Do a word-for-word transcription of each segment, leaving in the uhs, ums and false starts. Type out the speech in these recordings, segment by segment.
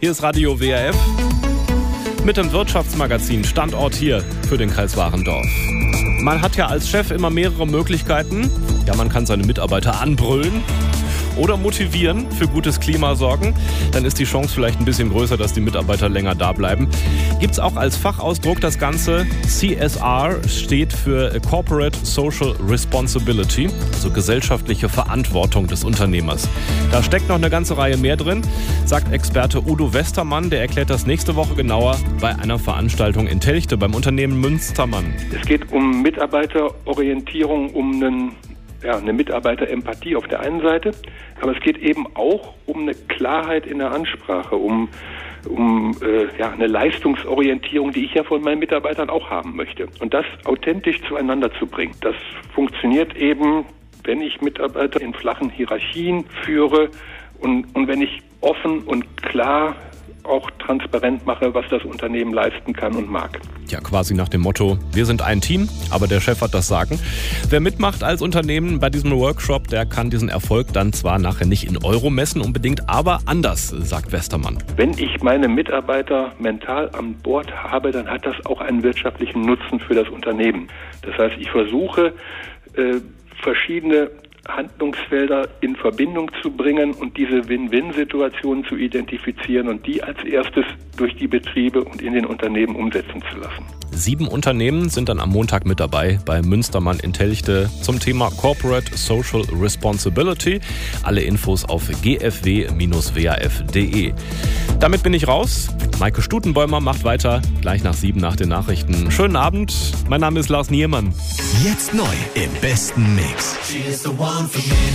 Hier ist Radio W R F mit dem Wirtschaftsmagazin Standort hier für den Kreis Warendorf. Man hat ja als Chef immer mehrere Möglichkeiten. Ja, man kann seine Mitarbeiter anbrüllen oder motivieren, für gutes Klima sorgen. Dann ist die Chance vielleicht ein bisschen größer, dass die Mitarbeiter länger da bleiben. Gibt's auch als Fachausdruck das Ganze. C S R steht für Corporate Social Responsibility, also gesellschaftliche Verantwortung des Unternehmers. Da steckt noch eine ganze Reihe mehr drin, sagt Experte Udo Westermann. Der erklärt das nächste Woche genauer bei einer Veranstaltung in Telchte beim Unternehmen Münstermann. Es geht um Mitarbeiterorientierung, um einen Ja, eine Mitarbeiterempathie auf der einen Seite, aber es geht eben auch um eine Klarheit in der Ansprache, um, um äh, ja, eine Leistungsorientierung, die ich ja von meinen Mitarbeitern auch haben möchte. Und das authentisch zueinander zu bringen, das funktioniert eben, wenn ich Mitarbeiter in flachen Hierarchien führe und, und wenn ich offen und klar auch transparent mache, was das Unternehmen leisten kann und mag. Ja, quasi nach dem Motto, wir sind ein Team, aber der Chef hat das Sagen. Wer mitmacht als Unternehmen bei diesem Workshop, der kann diesen Erfolg dann zwar nachher nicht in Euro messen unbedingt, aber anders, sagt Westermann. Wenn ich meine Mitarbeiter mental an Bord habe, dann hat das auch einen wirtschaftlichen Nutzen für das Unternehmen. Das heißt, ich versuche, äh, verschiedene Handlungsfelder in Verbindung zu bringen und diese Win-Win-Situationen zu identifizieren und die als erstes durch die Betriebe und in den Unternehmen umsetzen zu lassen. Sieben Unternehmen sind dann am Montag mit dabei bei Münstermann in Telchte zum Thema Corporate Social Responsibility. Alle Infos auf g f w Bindestrich w a f punkt d e. Damit bin ich raus. Maike Stutenbäumer macht weiter, gleich nach sieben nach den Nachrichten. Schönen Abend, mein Name ist Lars Niermann. Jetzt neu im besten Mix. She is the one for me.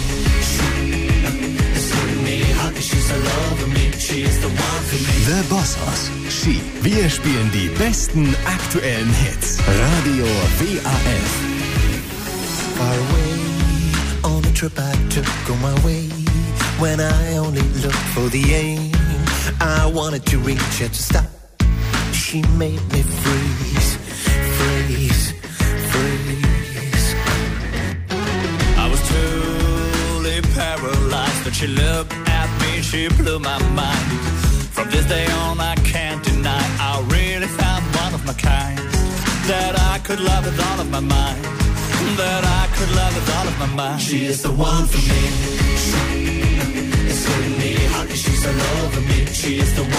The Bossos. She. Wir spielen die besten aktuellen Hits. Radio W A F. Far away on a trip I took on my way. When I only looked for the aim, I wanted to reach her to stop. She made me freeze, freeze, freeze. I was truly paralyzed, but she looked at me, she blew my mind. From this day on I can't deny I really found one of my kind. That I could love with all of my mind. That I could love with all of my mind. She is the one for me. She is hitting me hard 'cause she's all over me. She is the one.